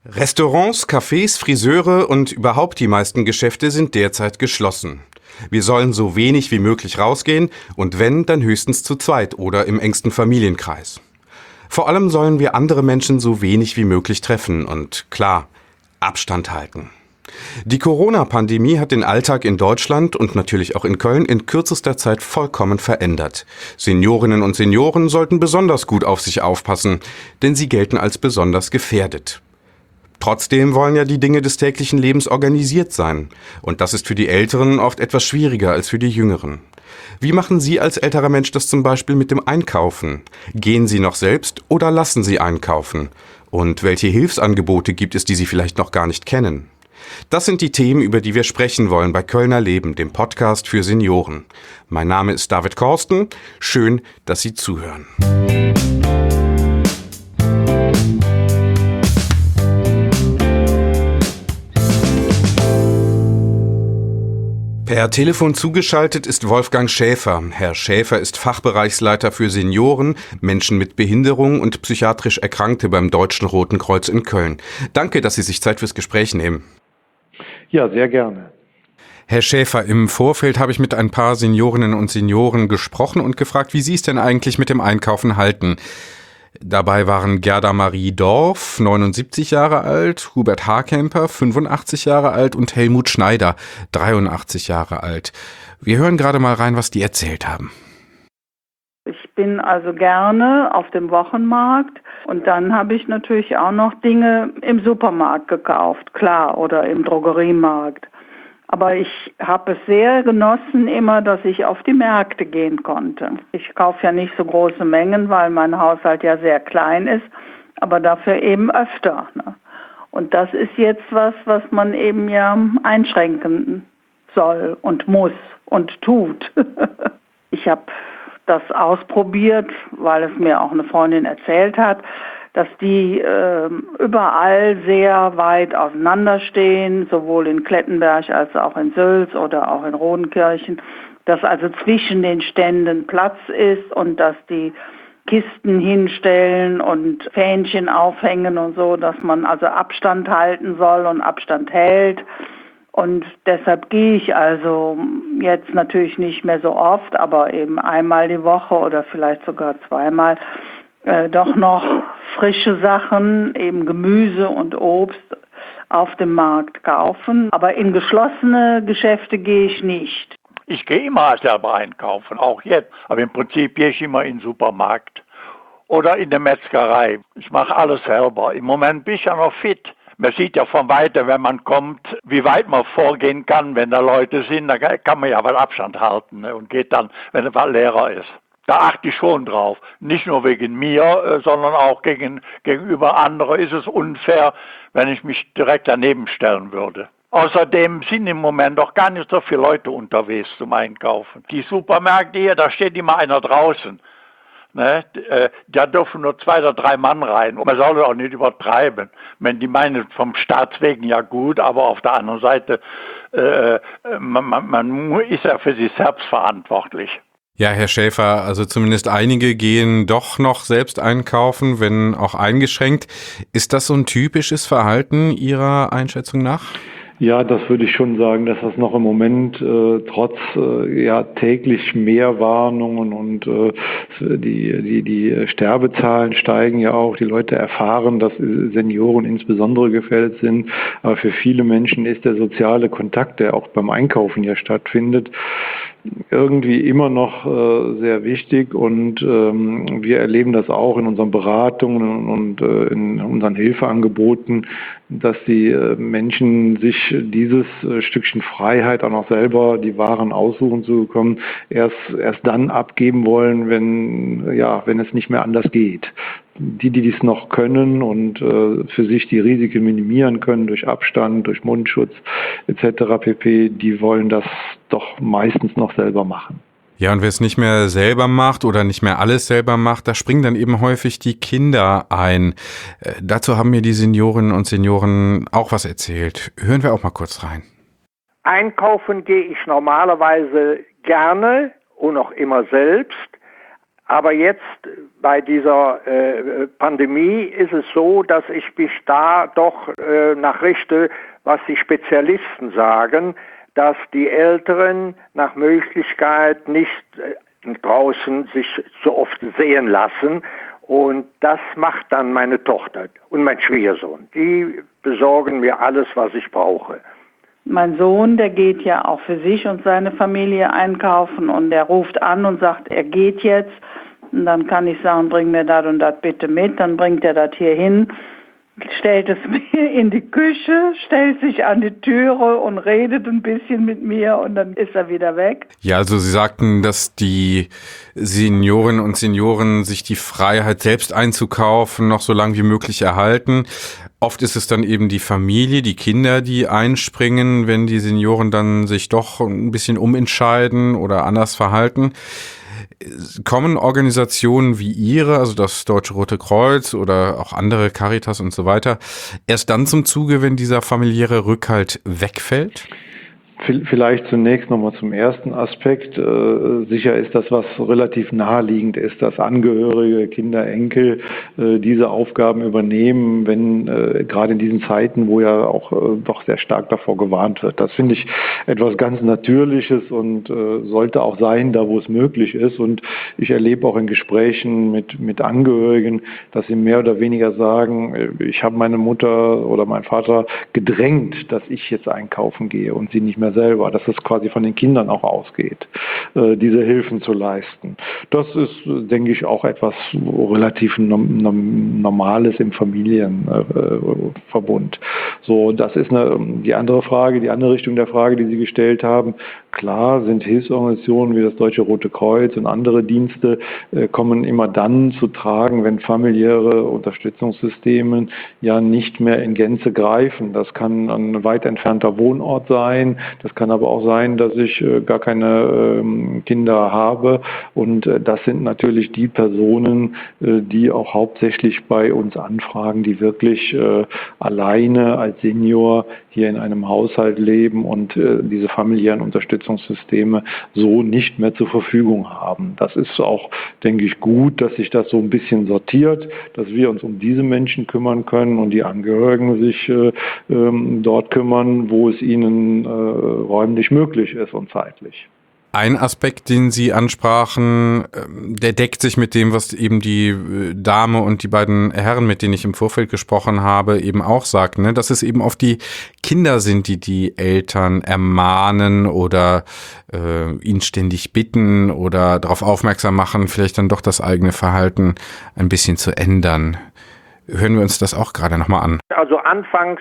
Restaurants, Cafés, Friseure und überhaupt die meisten Geschäfte sind derzeit geschlossen. Wir sollen so wenig wie möglich rausgehen und wenn, dann höchstens zu zweit oder im engsten Familienkreis. Vor allem sollen wir andere Menschen so wenig wie möglich treffen und klar, Abstand halten. Die Corona-Pandemie hat den Alltag in Deutschland und natürlich auch in Köln in kürzester Zeit vollkommen verändert. Seniorinnen und Senioren sollten besonders gut auf sich aufpassen, denn sie gelten als besonders gefährdet. Trotzdem wollen ja die Dinge des täglichen Lebens organisiert sein. Und das ist für die Älteren oft etwas schwieriger als für die Jüngeren. Wie machen Sie als älterer Mensch das zum Beispiel mit dem Einkaufen? Gehen Sie noch selbst oder lassen Sie einkaufen? Und welche Hilfsangebote gibt es, die Sie vielleicht noch gar nicht kennen? Das sind die Themen, über die wir sprechen wollen bei Kölner Leben, dem Podcast für Senioren. Mein Name ist David Korsten. Schön, dass Sie zuhören. Per Telefon zugeschaltet ist Wolfgang Schäfer. Herr Schäfer ist Fachbereichsleiter für Senioren, Menschen mit Behinderung und psychiatrisch Erkrankte beim Deutschen Roten Kreuz in Köln. Danke, dass Sie sich Zeit fürs Gespräch nehmen. Ja, sehr gerne. Herr Schäfer, im Vorfeld habe ich mit ein paar Seniorinnen und Senioren gesprochen und gefragt, wie Sie es denn eigentlich mit dem Einkaufen halten. Dabei waren Gerda Marie Dorf, 79 Jahre alt, Hubert Harkemper, 85 Jahre alt und Helmut Schneider, 83 Jahre alt. Wir hören gerade mal rein, was die erzählt haben. Ich bin also gerne auf dem Wochenmarkt und dann habe ich natürlich auch noch Dinge im Supermarkt gekauft, klar, oder im Drogeriemarkt. Aber ich habe es sehr genossen immer, dass ich auf die Märkte gehen konnte. Ich kaufe ja nicht so große Mengen, weil mein Haushalt ja sehr klein ist, aber dafür eben öfter. Ne? Und das ist jetzt was man eben ja einschränken soll und muss und tut. Ich habe das ausprobiert, weil es mir auch eine Freundin erzählt hat, dass die überall sehr weit auseinanderstehen, sowohl in Klettenberg als auch in Sülz oder auch in Rodenkirchen, dass also zwischen den Ständen Platz ist und dass die Kisten hinstellen und Fähnchen aufhängen und so, dass man also Abstand halten soll und Abstand hält. Und deshalb gehe ich also jetzt natürlich nicht mehr so oft, aber eben einmal die Woche oder vielleicht sogar zweimal doch noch frische Sachen, eben Gemüse und Obst auf dem Markt kaufen. Aber in geschlossene Geschäfte gehe ich nicht. Ich gehe immer selber einkaufen, auch jetzt. Aber im Prinzip gehe ich immer in den Supermarkt oder in der Metzgerei. Ich mache alles selber. Im Moment bin ich ja noch fit. Man sieht ja von Weitem, wenn man kommt, wie weit man vorgehen kann, wenn da Leute sind. Da kann man ja mal Abstand halten, ne, und geht dann, wenn es leerer ist. Da achte ich schon drauf. Nicht nur wegen mir, sondern auch gegenüber anderen ist es unfair, wenn ich mich direkt daneben stellen würde. Außerdem sind im Moment auch gar nicht so viele Leute unterwegs zum Einkaufen. Die Supermärkte hier, da steht immer einer draußen. Ne? Da dürfen nur 2 oder 3 Mann rein. Und man soll auch nicht übertreiben. Die meinen vom Staats wegen ja gut, aber auf der anderen Seite, man ist ja für sich selbst verantwortlich. Ja, Herr Schäfer, also zumindest einige gehen doch noch selbst einkaufen, wenn auch eingeschränkt. Ist das so ein typisches Verhalten Ihrer Einschätzung nach? Ja, das würde ich schon sagen, dass das noch im Moment trotz täglich mehr Warnungen und die Sterbezahlen steigen ja auch. Die Leute erfahren, dass Senioren insbesondere gefährdet sind. Aber für viele Menschen ist der soziale Kontakt, der auch beim Einkaufen ja stattfindet, irgendwie immer noch sehr wichtig und wir erleben das auch in unseren Beratungen und in unseren Hilfeangeboten, dass die Menschen sich dieses Stückchen Freiheit auch noch selber die Waren aussuchen zu bekommen, erst dann abgeben wollen, wenn es nicht mehr anders geht. Die dies noch können und für sich die Risiken minimieren können durch Abstand, durch Mundschutz etc. pp., die wollen das doch meistens noch selber machen. Ja, und wer es nicht mehr selber macht oder nicht mehr alles selber macht, da springen dann eben häufig die Kinder ein. Dazu haben mir die Seniorinnen und Senioren auch was erzählt. Hören wir auch mal kurz rein. Einkaufen gehe ich normalerweise gerne und auch immer selbst. Aber jetzt bei dieser Pandemie ist es so, dass ich mich da doch nachrichte, was die Spezialisten sagen, dass die Älteren nach Möglichkeit nicht draußen sich so oft sehen lassen. Und das macht dann meine Tochter und mein Schwiegersohn. Die besorgen mir alles, was ich brauche. Mein Sohn, der geht ja auch für sich und seine Familie einkaufen und der ruft an und sagt, er geht jetzt. Und dann kann ich sagen, bring mir das und das bitte mit. Dann bringt er das hier hin, stellt es mir in die Küche, stellt sich an die Türe und redet ein bisschen mit mir und dann ist er wieder weg. Ja, also Sie sagten, dass die Seniorinnen und Senioren sich die Freiheit, selbst einzukaufen, noch so lange wie möglich erhalten. Oft ist es dann eben die Familie, die Kinder, die einspringen, wenn die Senioren dann sich doch ein bisschen umentscheiden oder anders verhalten. Kommen Organisationen wie Ihre, also das Deutsche Rote Kreuz oder auch andere, Caritas und so weiter, erst dann zum Zuge, wenn dieser familiäre Rückhalt wegfällt? Vielleicht zunächst nochmal zum ersten Aspekt. Sicher ist das, was relativ naheliegend ist, dass Angehörige, Kinder, Enkel diese Aufgaben übernehmen, wenn gerade in diesen Zeiten, wo ja auch doch sehr stark davor gewarnt wird. Das finde ich etwas ganz Natürliches und sollte auch sein, da wo es möglich ist. Und ich erlebe auch in Gesprächen mit Angehörigen, dass sie mehr oder weniger sagen, ich habe meine Mutter oder meinen Vater gedrängt, dass ich jetzt einkaufen gehe und sie nicht mehr selber, dass es quasi von den Kindern auch ausgeht, diese Hilfen zu leisten. Das ist, denke ich, auch etwas relativ Normales im Familienverbund. So, das ist die andere Frage, die andere Richtung der Frage, die Sie gestellt haben. Klar sind Hilfsorganisationen wie das Deutsche Rote Kreuz und andere Dienste kommen immer dann zu tragen, wenn familiäre Unterstützungssysteme ja nicht mehr in Gänze greifen. Das kann ein weit entfernter Wohnort sein, das kann aber auch sein, dass ich gar keine Kinder habe und das sind natürlich die Personen, die auch hauptsächlich bei uns anfragen, die wirklich alleine als Senior hier in einem Haushalt leben und diese familiären Unterstützungssysteme so nicht mehr zur Verfügung haben. Das ist auch, denke ich, gut, dass sich das so ein bisschen sortiert, dass wir uns um diese Menschen kümmern können und die Angehörigen sich dort kümmern, wo es ihnen räumlich möglich ist und zeitlich. Ein Aspekt, den Sie ansprachen, der deckt sich mit dem, was eben die Dame und die beiden Herren, mit denen ich im Vorfeld gesprochen habe, eben auch sagten, ne? Dass es eben oft die Kinder sind, die die Eltern ermahnen oder ihn ständig bitten oder darauf aufmerksam machen, vielleicht dann doch das eigene Verhalten ein bisschen zu ändern. Hören wir uns das auch gerade nochmal an. Also anfangs,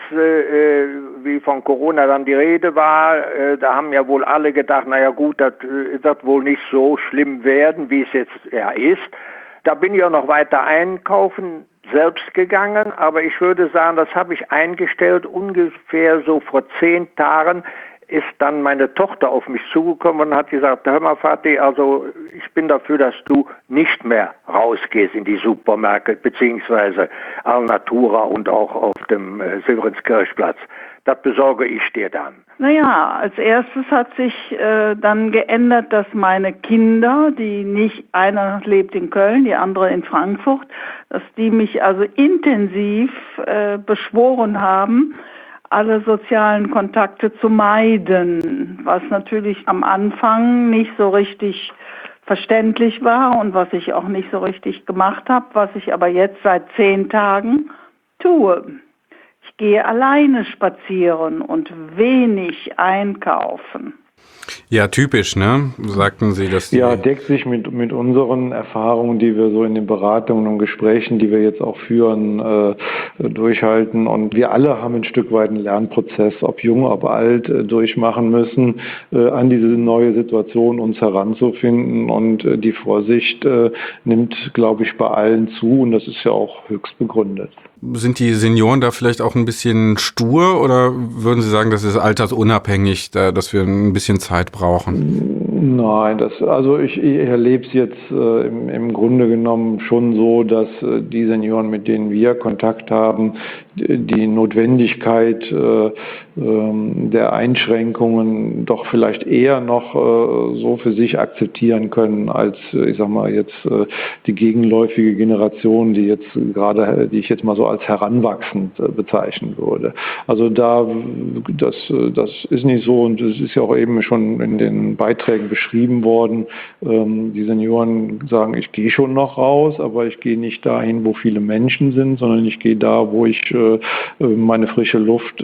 wie von Corona dann die Rede war, da haben ja wohl alle gedacht, naja gut, das wird wohl nicht so schlimm werden, wie es jetzt ja ist. Da bin ich auch noch weiter einkaufen selbst gegangen, aber ich würde sagen, das habe ich eingestellt ungefähr so vor 10 Tagen, ist dann meine Tochter auf mich zugekommen und hat gesagt, hör mal Vati, also ich bin dafür, dass du nicht mehr rausgehst in die Supermärkte, beziehungsweise Alnatura und auch auf dem Silverenskirchplatz. Das besorge ich dir dann. Naja, als erstes hat sich dann geändert, dass meine Kinder, die nicht, einer lebt in Köln, die andere in Frankfurt, dass die mich also intensiv beschworen haben, alle sozialen Kontakte zu meiden, was natürlich am Anfang nicht so richtig verständlich war und was ich auch nicht so richtig gemacht habe, was ich aber jetzt seit 10 Tagen tue. Ich gehe alleine spazieren und wenig einkaufen. Ja, typisch, ne? Sagten Sie, dass ja, deckt sich mit unseren Erfahrungen, die wir so in den Beratungen und Gesprächen, die wir jetzt auch führen, durchhalten. Und wir alle haben ein Stück weit einen Lernprozess, ob jung, ob alt, durchmachen müssen, an diese neue Situation uns heranzufinden. Und die Vorsicht nimmt, glaube ich, bei allen zu. Und das ist ja auch höchst begründet. Sind die Senioren da vielleicht auch ein bisschen stur oder würden Sie sagen, das ist altersunabhängig, dass wir ein bisschen Zeit brauchen? Nein, ich erlebe es jetzt im Grunde genommen schon so, dass die Senioren, mit denen wir Kontakt haben, die Notwendigkeit der Einschränkungen doch vielleicht eher noch so für sich akzeptieren können, als ich sag mal jetzt die gegenläufige Generation, die ich jetzt mal so als heranwachsend bezeichnen würde. Also das ist nicht so, und es ist ja auch eben schon in den Beiträgen beschrieben worden. Die Senioren sagen, ich gehe schon noch raus, aber ich gehe nicht dahin, wo viele Menschen sind, sondern ich gehe da, wo ich meine frische Luft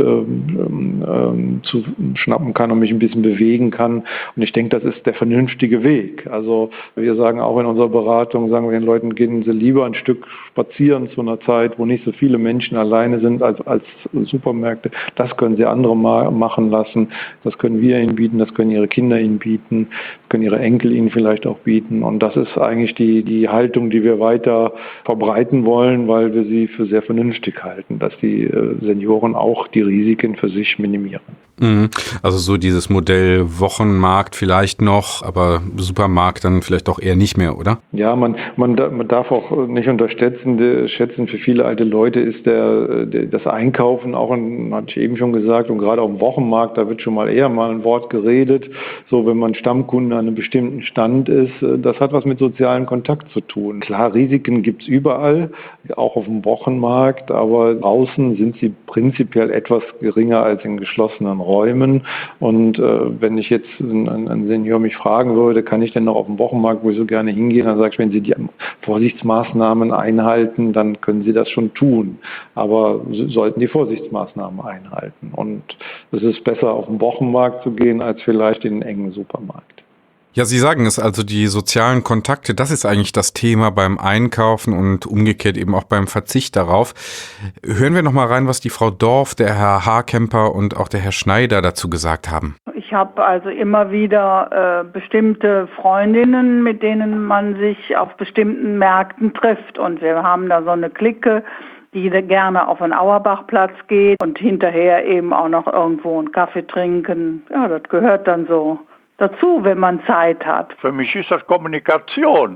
zu schnappen kann und mich ein bisschen bewegen kann. Und ich denke, das ist der vernünftige Weg. Also wir sagen auch in unserer Beratung, sagen wir den Leuten, gehen Sie lieber ein Stück spazieren zu einer Zeit, wo nicht so viele Menschen alleine sind als Supermärkte. Das können Sie andere machen lassen. Das können wir ihnen bieten, das können ihre Kinder ihnen bieten, das können ihre Enkel ihnen vielleicht auch bieten. Und das ist eigentlich die Haltung, die wir weiter verbreiten wollen, weil wir sie für sehr vernünftig halten, dass die Senioren auch die Risiken für sich minimieren. Also so dieses Modell Wochenmarkt vielleicht noch, aber Supermarkt dann vielleicht auch eher nicht mehr, oder? Ja, man darf auch nicht unterschätzen, für viele alte Leute ist das Einkaufen auch, hatte ich eben schon gesagt, und gerade auf dem Wochenmarkt, da wird schon mal eher mal ein Wort geredet, so wenn man Stammkunde an einem bestimmten Stand ist, das hat was mit sozialem Kontakt zu tun. Klar, Risiken gibt's überall, auch auf dem Wochenmarkt, aber draußen sind sie prinzipiell etwas geringer als in geschlossenen Räumen. Und wenn ich jetzt einen Senior mich fragen würde, kann ich denn noch auf dem Wochenmarkt, wo ich so gerne hingehe, dann sage ich, wenn Sie die Vorsichtsmaßnahmen einhalten, dann können Sie das schon tun. Aber Sie sollten die Vorsichtsmaßnahmen einhalten. Und es ist besser, auf den Wochenmarkt zu gehen, als vielleicht in einen engen Supermarkt. Ja, Sie sagen es, also die sozialen Kontakte, das ist eigentlich das Thema beim Einkaufen und umgekehrt eben auch beim Verzicht darauf. Hören wir noch mal rein, was die Frau Dorf, der Herr Haarkemper und auch der Herr Schneider dazu gesagt haben. Ich habe also immer wieder bestimmte Freundinnen, mit denen man sich auf bestimmten Märkten trifft. Und wir haben da so eine Clique, die gerne auf den Auerbachplatz geht und hinterher eben auch noch irgendwo einen Kaffee trinken. Ja, das gehört dann so dazu, wenn man Zeit hat. Für mich ist das Kommunikation.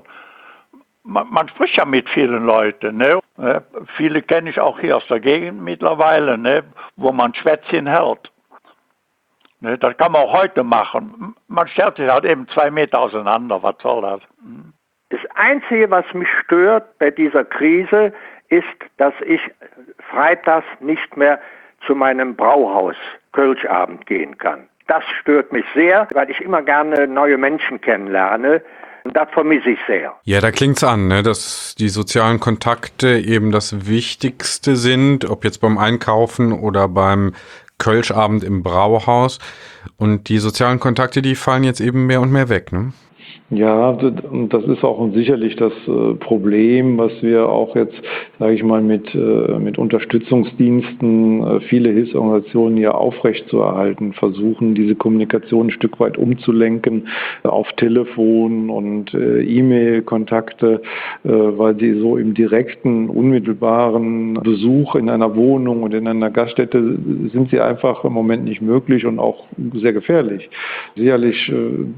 Man spricht ja mit vielen Leuten. Ne? Viele kenne ich auch hier aus der Gegend mittlerweile, ne? Wo man Schwätzchen hält. Ne? Das kann man auch heute machen. Man stellt sich halt eben 2 Meter auseinander. Was soll das? Das Einzige, was mich stört bei dieser Krise, ist, dass ich freitags nicht mehr zu meinem Brauhaus Kölschabend gehen kann. Das stört mich sehr, weil ich immer gerne neue Menschen kennenlerne. Und das vermisse ich sehr. Ja, da klingt's an, ne, dass die sozialen Kontakte eben das Wichtigste sind, ob jetzt beim Einkaufen oder beim Kölschabend im Brauhaus. Und die sozialen Kontakte, die fallen jetzt eben mehr und mehr weg, ne? Ja, und das ist auch sicherlich das Problem, was wir auch jetzt, sage ich mal, mit Unterstützungsdiensten, viele Hilfsorganisationen ja aufrechtzuerhalten versuchen, diese Kommunikation ein Stück weit umzulenken auf Telefon und E-Mail-Kontakte, weil sie so im direkten, unmittelbaren Besuch in einer Wohnung und in einer Gaststätte sind sie einfach im Moment nicht möglich und auch sehr gefährlich. Sicherlich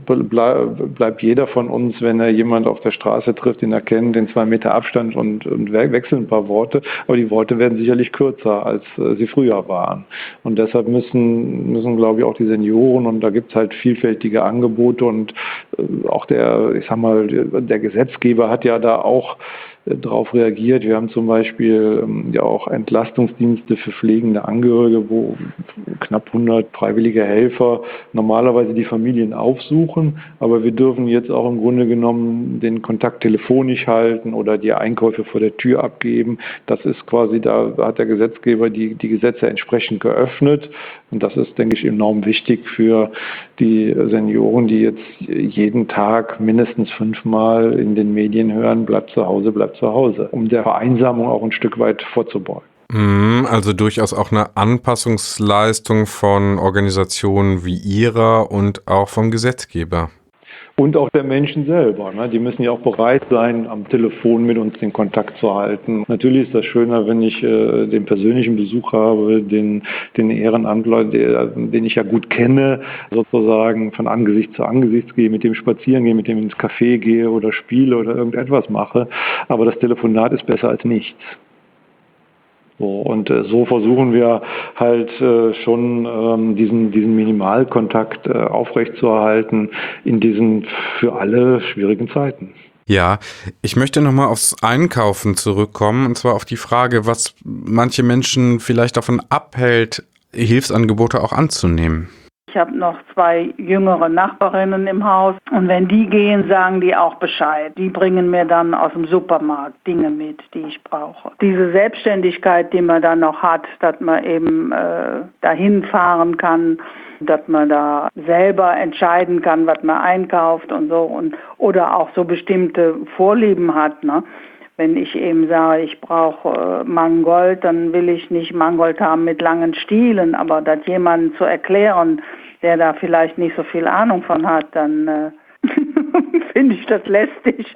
bleibt jeder von uns, wenn er jemand auf der Straße trifft, den er kennt, den 2 Meter Abstand und wechseln ein paar Worte. Aber die Worte werden sicherlich kürzer, als sie früher waren. Und deshalb müssen, glaube ich, auch die Senioren, und da gibt es halt vielfältige Angebote, und auch der Gesetzgeber hat ja da auch darauf reagiert. Wir haben zum Beispiel ja auch Entlastungsdienste für pflegende Angehörige, wo knapp 100 freiwillige Helfer normalerweise die Familien aufsuchen, aber wir dürfen jetzt auch im Grunde genommen den Kontakt telefonisch halten oder die Einkäufe vor der Tür abgeben. Das ist quasi, da hat der Gesetzgeber die Gesetze entsprechend geöffnet, und das ist, denke ich, enorm wichtig für die Senioren, die jetzt jeden Tag mindestens 5-mal in den Medien hören, bleib zu Hause, um der Vereinsamung auch ein Stück weit vorzubeugen. Also durchaus auch eine Anpassungsleistung von Organisationen wie Ihrer und auch vom Gesetzgeber. Und auch der Menschen selber. Ne? Die müssen ja auch bereit sein, am Telefon mit uns den Kontakt zu halten. Natürlich ist das schöner, wenn ich den persönlichen Besuch habe, den Ehrenamtler, den ich ja gut kenne, sozusagen von Angesicht zu Angesicht gehe, mit dem spazieren gehe, mit dem ins Café gehe oder spiele oder irgendetwas mache. Aber das Telefonat ist besser als nichts. So, und so versuchen wir halt schon diesen Minimalkontakt aufrechtzuerhalten in diesen für alle schwierigen Zeiten. Ja, ich möchte nochmal aufs Einkaufen zurückkommen, und zwar auf die Frage, was manche Menschen vielleicht davon abhält, Hilfsangebote auch anzunehmen. Ich habe noch 2 jüngere Nachbarinnen im Haus und wenn die gehen, sagen die auch Bescheid. Die bringen mir dann aus dem Supermarkt Dinge mit, die ich brauche. Diese Selbstständigkeit, die man dann noch hat, dass man eben dahin fahren kann, dass man da selber entscheiden kann, was man einkauft und so oder auch so bestimmte Vorlieben hat, ne? Wenn ich eben sage, ich brauche Mangold, dann will ich nicht Mangold haben mit langen Stielen, aber das jemandem zu erklären, der da vielleicht nicht so viel Ahnung von hat, dann finde ich das lästig.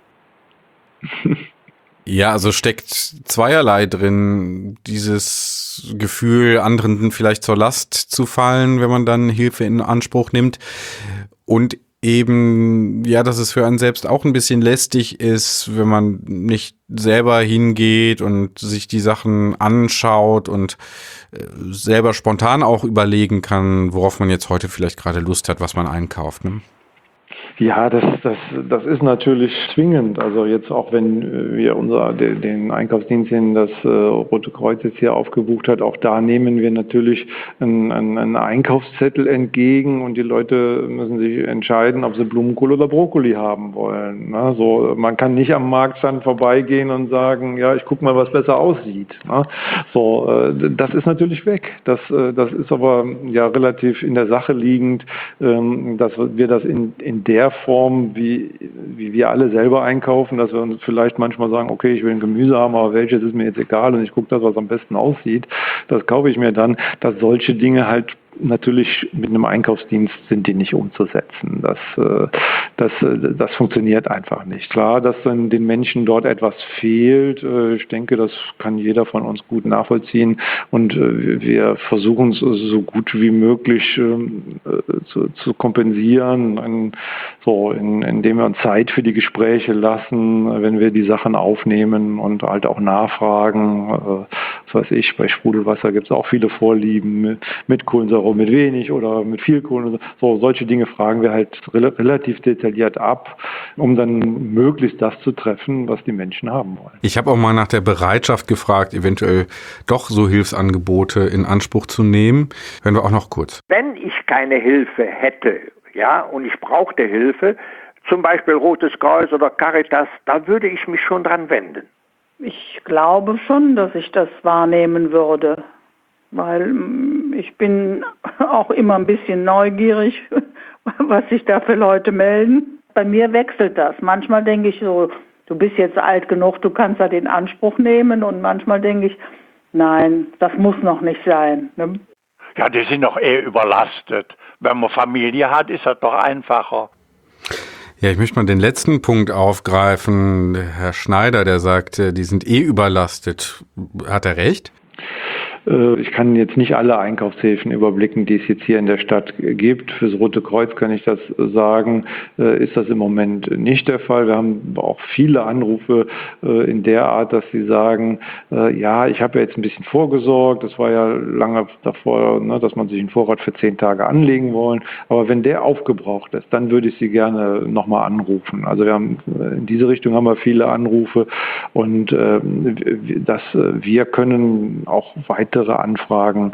Ja, also steckt zweierlei drin, dieses Gefühl, anderen vielleicht zur Last zu fallen, wenn man dann Hilfe in Anspruch nimmt, und eben, ja, dass es für einen selbst auch ein bisschen lästig ist, wenn man nicht selber hingeht und sich die Sachen anschaut und selber spontan auch überlegen kann, worauf man jetzt heute vielleicht gerade Lust hat, was man einkauft, ne? Ja, das ist natürlich zwingend. Also jetzt auch wenn wir den Einkaufsdienst, den das Rote Kreuz jetzt hier aufgebucht hat, auch da nehmen wir natürlich einen Einkaufszettel entgegen und die Leute müssen sich entscheiden, ob sie Blumenkohl oder Brokkoli haben wollen. Ne? So, man kann nicht am Marktstand vorbeigehen und sagen, ja, ich gucke mal, was besser aussieht. Ne? So, das ist natürlich weg. Das ist aber ja relativ in der Sache liegend, dass wir das in der Form, wie wir alle selber einkaufen, dass wir uns vielleicht manchmal sagen, okay, ich will ein Gemüse haben, aber welches ist mir jetzt egal und ich gucke das, was am besten aussieht, das kaufe ich mir dann, dass solche Dinge halt natürlich mit einem Einkaufsdienst sind die nicht umzusetzen. Das funktioniert einfach nicht. Klar, dass dann den Menschen dort etwas fehlt. Ich denke, das kann jeder von uns gut nachvollziehen. Und wir versuchen es so gut wie möglich zu kompensieren, indem wir uns Zeit für die Gespräche lassen, wenn wir die Sachen aufnehmen und halt auch nachfragen. Was weiß ich, bei Sprudelwasser gibt es auch viele Vorlieben mit Kohlensäure, mit wenig oder mit viel Kohlensäure. So, solche Dinge fragen wir halt relativ detailliert ab, um dann möglichst das zu treffen, was die Menschen haben wollen. Ich habe auch mal nach der Bereitschaft gefragt, eventuell doch so Hilfsangebote in Anspruch zu nehmen. Hören wir auch noch kurz. Wenn ich keine Hilfe hätte, ja, und ich brauchte Hilfe, zum Beispiel Rotes Kreuz oder Caritas, da würde ich mich schon dran wenden. Ich glaube schon, dass ich das wahrnehmen würde, weil ich bin auch immer ein bisschen neugierig, was sich da für Leute melden. Bei mir wechselt das. Manchmal denke ich so, du bist jetzt alt genug, du kannst da den Anspruch nehmen, und manchmal denke ich, nein, das muss noch nicht sein. Ne? Ja, die sind doch überlastet. Wenn man Familie hat, ist das doch einfacher. Ja, ich möchte mal den letzten Punkt aufgreifen. Herr Schneider, der sagt, die sind überlastet. Hat er recht? Ich kann jetzt nicht alle Einkaufshilfen überblicken, die es jetzt hier in der Stadt gibt. Fürs Rote Kreuz kann ich das sagen, ist das im Moment nicht der Fall. Wir haben auch viele Anrufe in der Art, dass sie sagen, ja, ich habe ja jetzt ein bisschen vorgesorgt. Das war ja lange davor, ne, dass man sich einen Vorrat für 10 Tage anlegen wollen. Aber wenn der aufgebraucht ist, dann würde ich sie gerne nochmal anrufen. Also in diese Richtung haben wir viele Anrufe, und wir können auch weitere Anfragen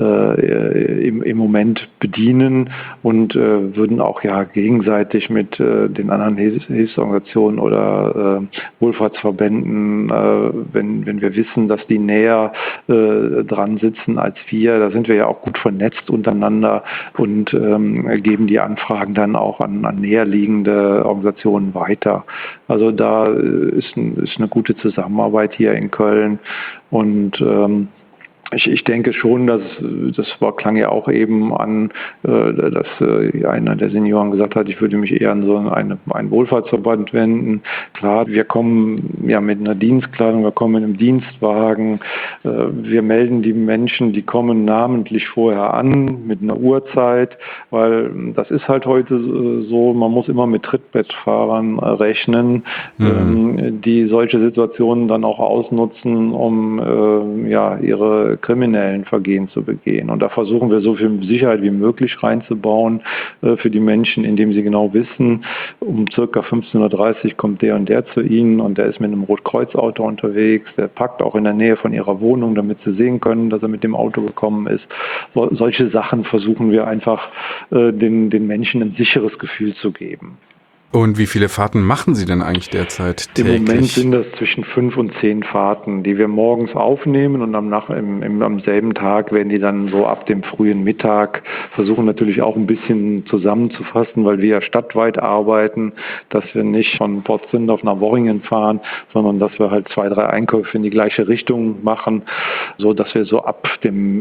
im Moment bedienen und würden auch ja gegenseitig mit den anderen Hilfsorganisationen oder Wohlfahrtsverbänden, wenn wir wissen, dass die näher dran sitzen als wir, da sind wir ja auch gut vernetzt untereinander und geben die Anfragen dann auch an näher liegende Organisationen weiter. Also da ist eine gute Zusammenarbeit hier in Köln, und Ich denke schon, klang ja auch eben an, dass einer der Senioren gesagt hat, ich würde mich eher an so einen Wohlfahrtsverband wenden. Klar, wir kommen ja mit einer Dienstkleidung, wir kommen in einem Dienstwagen, wir melden die Menschen, die kommen namentlich vorher an mit einer Uhrzeit, weil das ist halt heute so, man muss immer mit Trittbrettfahrern rechnen, die solche Situationen dann auch ausnutzen, um ihre kriminellen Vergehen zu begehen. Und da versuchen wir so viel Sicherheit wie möglich reinzubauen für die Menschen, indem sie genau wissen, um circa 15:30 Uhr kommt der und der zu ihnen und der ist mit einem Rotkreuzauto unterwegs, der parkt auch in der Nähe von ihrer Wohnung, damit sie sehen können, dass er mit dem Auto gekommen ist. Solche Sachen versuchen wir einfach den Menschen ein sicheres Gefühl zu geben. Und wie viele Fahrten machen Sie denn eigentlich derzeit täglich? Im Moment sind das zwischen 5 und 10 Fahrten, die wir morgens aufnehmen und am selben Tag werden die dann so ab dem frühen Mittag, versuchen natürlich auch ein bisschen zusammenzufassen, weil wir ja stadtweit arbeiten, dass wir nicht von Potsdam nach Worringen fahren, sondern dass wir halt 2, 3 Einkäufe in die gleiche Richtung machen, so dass wir so ab dem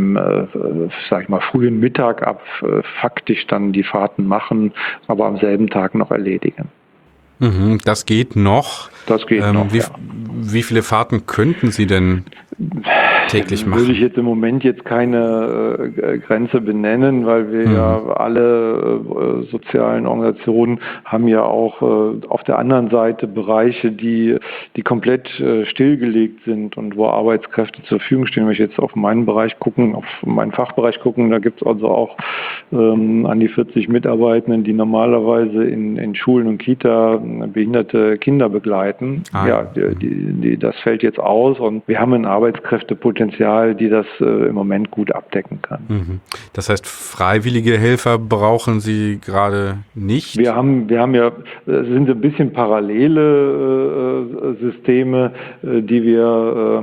frühen Mittag faktisch dann die Fahrten machen, aber am selben Tag noch erledigen. Das geht noch. Das geht noch, Wie viele Fahrten könnten Sie denn täglich machen? Würde ich jetzt im Moment keine Grenze benennen, weil wir ja alle sozialen Organisationen haben ja auch auf der anderen Seite Bereiche, die komplett stillgelegt sind und wo Arbeitskräfte zur Verfügung stehen. Wenn ich jetzt auf meinen Bereich gucken, auf meinen Fachbereich gucken, da gibt es also auch an die 40 Mitarbeitenden, die normalerweise in Schulen und Kita behinderte Kinder begleiten. Das fällt jetzt aus und wir haben ein Arbeitskräftepotenzial, die das im Moment gut abdecken kann. Das heißt, freiwillige Helfer brauchen Sie gerade nicht? Wir haben ja, es sind ein bisschen parallele Systeme, die wir,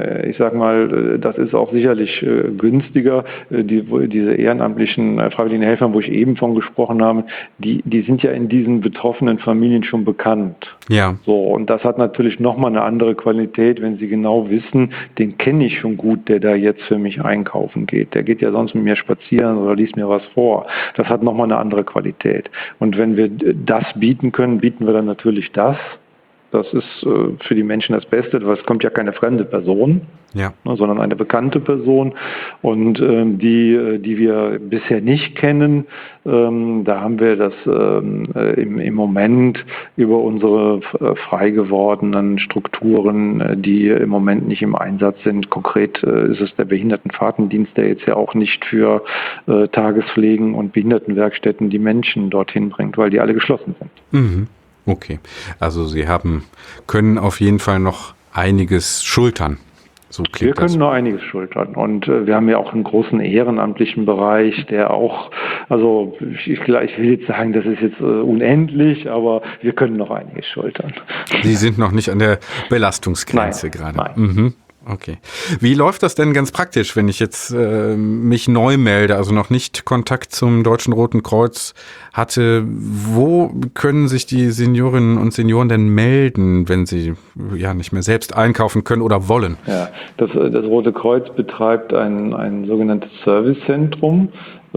das ist auch sicherlich günstiger, diese ehrenamtlichen freiwilligen Helfer, wo ich eben von gesprochen habe, die sind ja in diesen betroffenen Familien schon bekannt. Ja. So, und das hat natürlich nochmal eine andere Qualität, wenn Sie genau wissen, den kenne ich schon gut, der da jetzt für mich einkaufen geht. Der geht ja sonst mit mir spazieren oder liest mir was vor. Das hat nochmal eine andere Qualität. Und wenn wir das bieten können, bieten wir dann natürlich das. Das ist für die Menschen das Beste, weil es kommt ja keine fremde Person, sondern eine bekannte Person. Und die wir bisher nicht kennen, da haben wir das im Moment über unsere frei gewordenen Strukturen, die im Moment nicht im Einsatz sind. Konkret ist es der Behindertenfahrtendienst, der jetzt ja auch nicht für Tagespflegen und Behindertenwerkstätten die Menschen dorthin bringt, weil die alle geschlossen sind. Okay, also Sie können auf jeden Fall noch einiges schultern. So klingt das. Wir können noch einiges schultern und wir haben ja auch einen großen ehrenamtlichen Bereich, der auch, also ich will jetzt sagen, das ist jetzt unendlich, aber wir können noch einiges schultern. Sie sind noch nicht an der Belastungsgrenze gerade. Nein. Okay. Wie läuft das denn ganz praktisch, wenn ich jetzt mich neu melde, also noch nicht Kontakt zum Deutschen Roten Kreuz hatte? Wo können sich die Seniorinnen und Senioren denn melden, wenn sie nicht mehr selbst einkaufen können oder wollen? Ja, das Rote Kreuz betreibt ein sogenanntes Servicezentrum.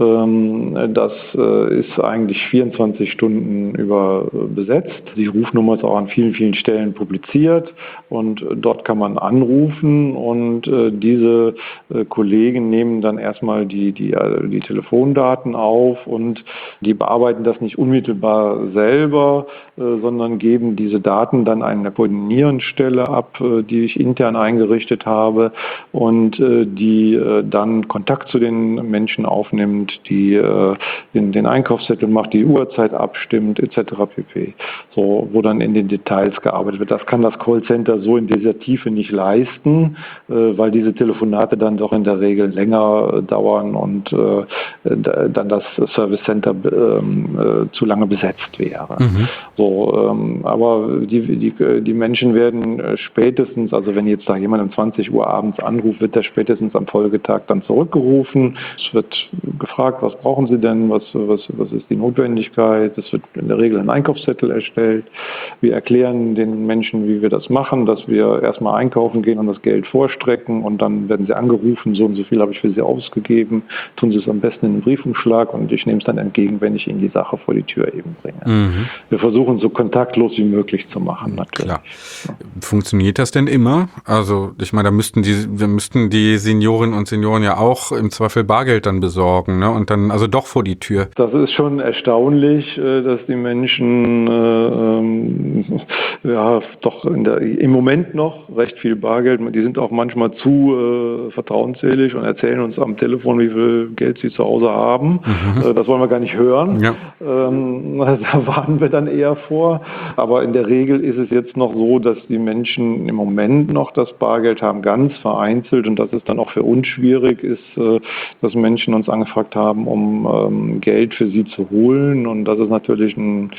Das ist eigentlich 24 Stunden über besetzt. Die Rufnummer ist auch an vielen, vielen Stellen publiziert und dort kann man anrufen und diese Kollegen nehmen dann erstmal die Telefondaten auf und die bearbeiten das nicht unmittelbar selber, sondern geben diese Daten dann einer Koordinierungsstelle ab, die ich intern eingerichtet habe und die dann Kontakt zu den Menschen aufnimmt, die den Einkaufszettel macht, die Uhrzeit abstimmt, etc. pp. So, wo dann in den Details gearbeitet wird. Das kann das Callcenter so in dieser Tiefe nicht leisten, weil diese Telefonate dann doch in der Regel länger dauern und dann das Service Center zu lange besetzt wäre. So, aber die Menschen werden spätestens, also wenn jetzt da jemand um 20 Uhr abends anruft, wird er spätestens am Folgetag dann zurückgerufen. Es wird gefragt, gefragt, was brauchen Sie denn, was ist die Notwendigkeit. Es wird in der Regel ein Einkaufszettel erstellt. Wir erklären den Menschen, wie wir das machen, dass wir erstmal einkaufen gehen und das Geld vorstrecken und dann werden sie angerufen, so und so viel habe ich für Sie ausgegeben, tun Sie es am besten in den Briefumschlag und ich nehme es dann entgegen, wenn ich Ihnen die Sache vor die Tür eben bringe. Wir versuchen so kontaktlos wie möglich zu machen, natürlich. Klar. Funktioniert das denn immer? Also ich meine, wir müssten die Seniorinnen und Senioren ja auch im Zweifel Bargeld dann besorgen, ne? Und dann also doch vor die Tür. Das ist schon erstaunlich, dass die Menschen doch im Moment noch recht viel Bargeld, die sind auch manchmal zu vertrauensselig und erzählen uns am Telefon, wie viel Geld sie zu Hause haben. Das wollen wir gar nicht hören. Ja. Da warnen wir dann eher vor. Aber in der Regel ist es jetzt noch so, dass die Menschen im Moment noch das Bargeld haben, ganz vereinzelt. Und das ist dann auch für uns schwierig, ist, dass Menschen uns angefragt haben, um Geld für sie zu holen. Und das ist natürlich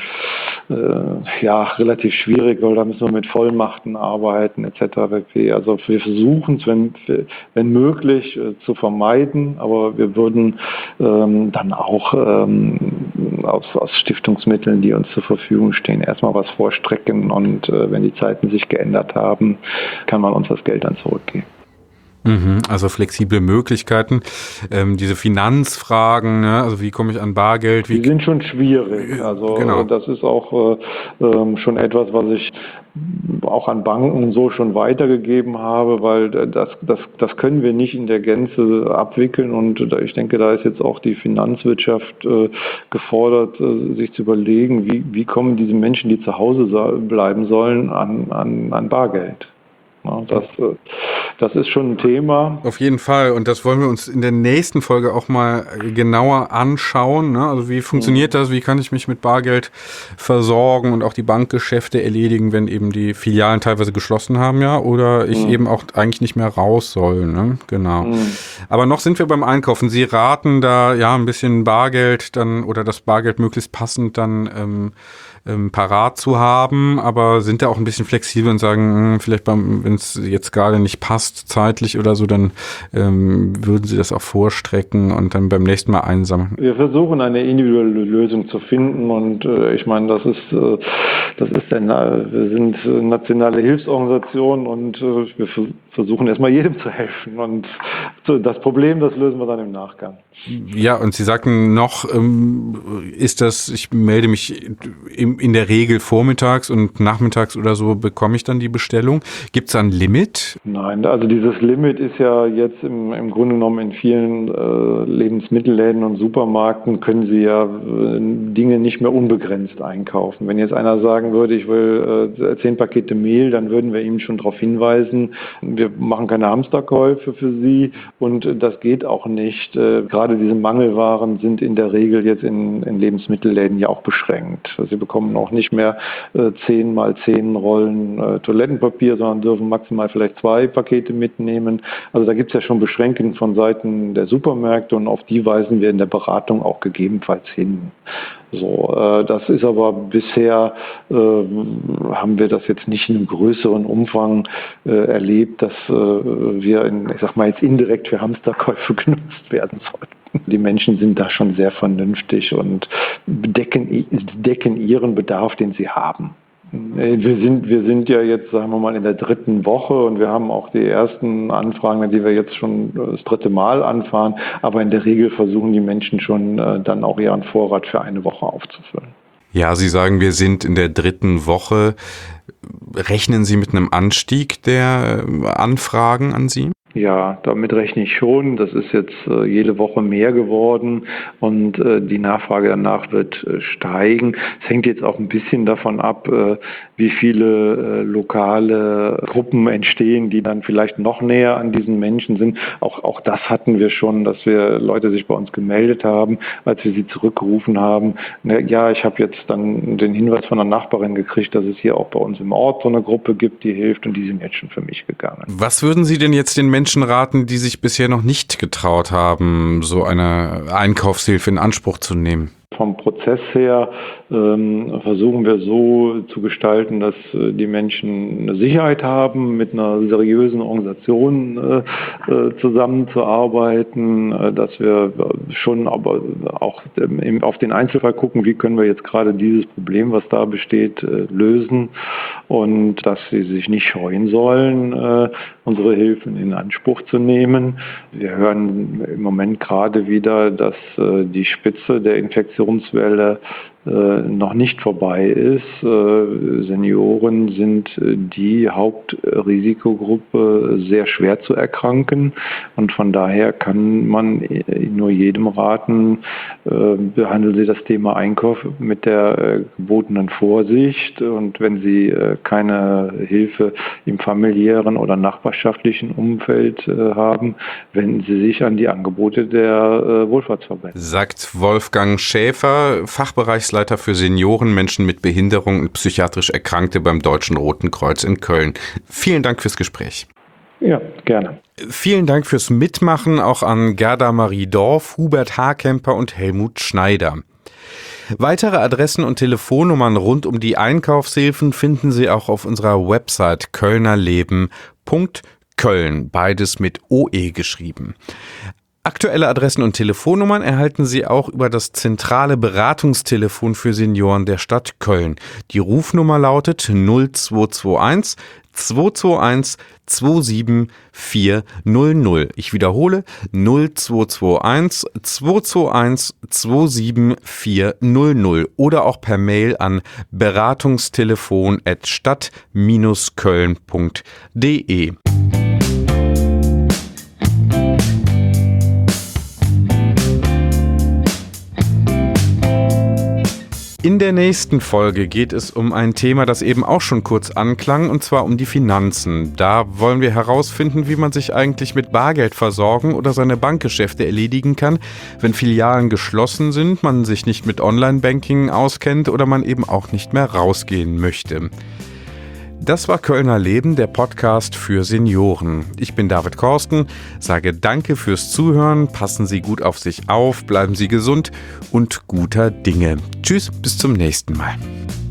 relativ schwierig, weil da müssen wir mit Vollmachten arbeiten etc. pp. Also wir versuchen es, wenn möglich, zu vermeiden, aber wir würden dann auch aus Stiftungsmitteln, die uns zur Verfügung stehen, erstmal was vorstrecken und wenn die Zeiten sich geändert haben, kann man uns das Geld dann zurückgeben. Also flexible Möglichkeiten, diese Finanzfragen, ne? Also wie komme ich an Bargeld? Die sind schon schwierig. Also genau. Das ist auch schon etwas, was ich auch an Banken so schon weitergegeben habe, weil das können wir nicht in der Gänze abwickeln und ich denke, da ist jetzt auch die Finanzwirtschaft gefordert, sich zu überlegen, wie kommen diese Menschen, die zu Hause bleiben sollen, an Bargeld. Das ist schon ein Thema. Auf jeden Fall. Und das wollen wir uns in der nächsten Folge auch mal genauer anschauen. Ne? Also wie funktioniert das? Wie kann ich mich mit Bargeld versorgen und auch die Bankgeschäfte erledigen, wenn eben die Filialen teilweise geschlossen haben, ja? Oder ich eben auch eigentlich nicht mehr raus soll. Ne? Genau. Aber noch sind wir beim Einkaufen. Sie raten da ja ein bisschen Bargeld dann oder das Bargeld möglichst passend dann parat zu haben, aber sind da auch ein bisschen flexibel und sagen, vielleicht wenn es jetzt gerade nicht passt zeitlich oder so, dann würden Sie das auch vorstrecken und dann beim nächsten Mal einsammeln. Wir versuchen eine individuelle Lösung zu finden und ich meine, wir sind nationale Hilfsorganisation und wir versuchen erstmal jedem zu helfen und das Problem, das lösen wir dann im Nachgang. Ja, und Sie sagten noch, ich melde mich in der Regel vormittags und nachmittags oder so bekomme ich dann die Bestellung. Gibt es da ein Limit? Nein, also dieses Limit ist ja jetzt im Grunde genommen in vielen Lebensmittelläden und Supermärkten können Sie ja Dinge nicht mehr unbegrenzt einkaufen. Wenn jetzt einer sagen würde, ich will 10 Pakete Mehl, dann würden wir ihm schon darauf hinweisen, wir machen keine Hamsterkäufe für Sie und das geht auch nicht. Gerade diese Mangelwaren sind in der Regel jetzt in Lebensmittelläden ja auch beschränkt. Sie bekommen auch nicht mehr 10 mal 10 Rollen Toilettenpapier, sondern dürfen maximal vielleicht 2 Pakete mitnehmen. Also da gibt es ja schon Beschränkungen von Seiten der Supermärkte und auf die weisen wir in der Beratung auch gegebenenfalls hin. So, das ist aber bisher, haben wir das jetzt nicht in einem größeren Umfang erlebt, dass wir jetzt indirekt für Hamsterkäufe genutzt werden sollten. Die Menschen sind da schon sehr vernünftig und decken ihren Bedarf, den sie haben. Wir sind ja jetzt, sagen wir mal, in der 3. Woche und wir haben auch die ersten Anfragen, die wir jetzt schon das 3. Mal anfahren. Aber in der Regel versuchen die Menschen schon dann auch ihren Vorrat für eine Woche aufzufüllen. Ja, Sie sagen, wir sind in der 3. Woche. Rechnen Sie mit einem Anstieg der Anfragen an Sie? Ja, damit rechne ich schon. Das ist jetzt jede Woche mehr geworden und die Nachfrage danach wird steigen. Es hängt jetzt auch ein bisschen davon ab, wie viele lokale Gruppen entstehen, die dann vielleicht noch näher an diesen Menschen sind. Auch das hatten wir schon, dass wir Leute sich bei uns gemeldet haben, als wir sie zurückgerufen haben. Ja, ich habe jetzt dann den Hinweis von einer Nachbarin gekriegt, dass es hier auch bei uns im Ort so eine Gruppe gibt, die hilft und die sind jetzt schon für mich gegangen. Was würden Sie denn jetzt den Menschen raten, die sich bisher noch nicht getraut haben, so eine Einkaufshilfe in Anspruch zu nehmen? Vom Prozess her versuchen wir so zu gestalten, dass die Menschen eine Sicherheit haben, mit einer seriösen Organisation zusammenzuarbeiten, dass wir schon aber auch auf den Einzelfall gucken, wie können wir jetzt gerade dieses Problem, was da besteht, lösen, und dass sie sich nicht scheuen sollen, unsere Hilfen in Anspruch zu nehmen. Wir hören im Moment gerade wieder, dass die Spitze der Infektionswelle noch nicht vorbei ist. Senioren sind die Hauptrisikogruppe, sehr schwer zu erkranken, und von daher kann man nur jedem raten, behandeln Sie das Thema Einkauf mit der gebotenen Vorsicht, und wenn Sie keine Hilfe im familiären oder nachbarschaftlichen Umfeld haben, wenden Sie sich an die Angebote der Wohlfahrtsverbände. Sagt Wolfgang Schäfer, Fachbereichsleiter für Senioren, Menschen mit Behinderung und psychiatrisch Erkrankte beim Deutschen Roten Kreuz in Köln. Vielen Dank fürs Gespräch. Ja, gerne. Vielen Dank fürs Mitmachen auch an Gerda Marie Dorf, Hubert Haarkemper und Helmut Schneider. Weitere Adressen und Telefonnummern rund um die Einkaufshilfen finden Sie auch auf unserer Website kölnerleben.köln, beides mit OE geschrieben. Aktuelle Adressen und Telefonnummern erhalten Sie auch über das zentrale Beratungstelefon für Senioren der Stadt Köln. Die Rufnummer lautet 0221 221 27400. Ich wiederhole 0221 221 27400 oder auch per Mail an beratungstelefon@stadt-köln.de. In der nächsten Folge geht es um ein Thema, das eben auch schon kurz anklang, und zwar um die Finanzen. Da wollen wir herausfinden, wie man sich eigentlich mit Bargeld versorgen oder seine Bankgeschäfte erledigen kann, wenn Filialen geschlossen sind, man sich nicht mit Online-Banking auskennt oder man eben auch nicht mehr rausgehen möchte. Das war Kölner Leben, der Podcast für Senioren. Ich bin David Korsten, sage Danke fürs Zuhören, passen Sie gut auf sich auf, bleiben Sie gesund und guter Dinge. Tschüss, bis zum nächsten Mal.